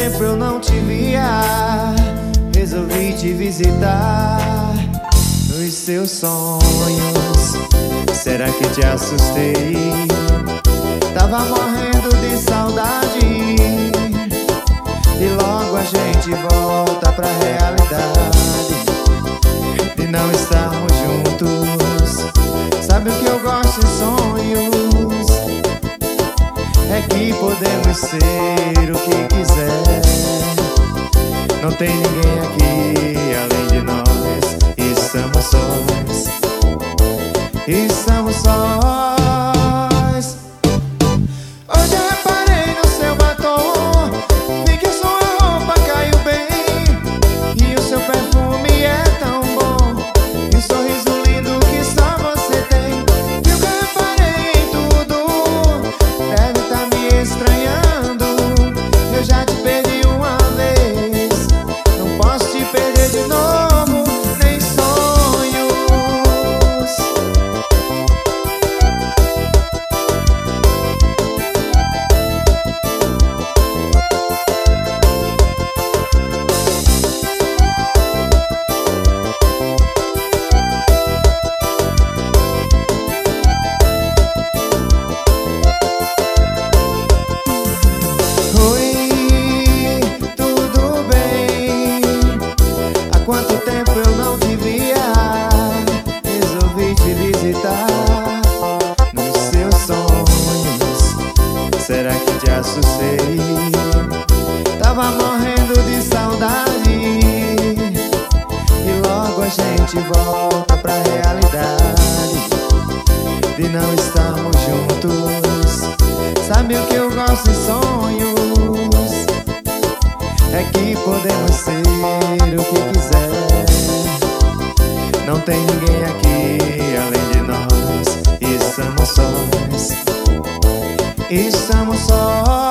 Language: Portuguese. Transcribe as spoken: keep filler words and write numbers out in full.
tempo eu não te via, resolvi te visitar nos seus sonhos. Será que te assustei? Tava morrendo de saudade e logo a gente volta pra realidade de não estarmos juntos. Sabe o que eu gosto em sonhos? É que podemos ser o que quiser. Não tem ninguém aqui além de nós. Estamos sós, estamos sós. Hoje eu reparei no seu batom, vi que sua roupa caiu bem e o seu perfume é tão bom, e o sorriso lindo que só você tem. Viu que eu reparei em tudo, deve estar me estranhando. Eu já te perdi uma vez, não posso te perder de novo, nem sonhos. Quanto tempo eu não te via, resolvi te visitar nos seus sonhos. Será que te assustei? Tava morrendo de saudade e logo a gente volta pra realidade de não estarmos juntos. Sabe o que eu gosto em sonhos? É que podemos ser o que quiser. Não tem ninguém aqui além de nós. Estamos sós, estamos sós.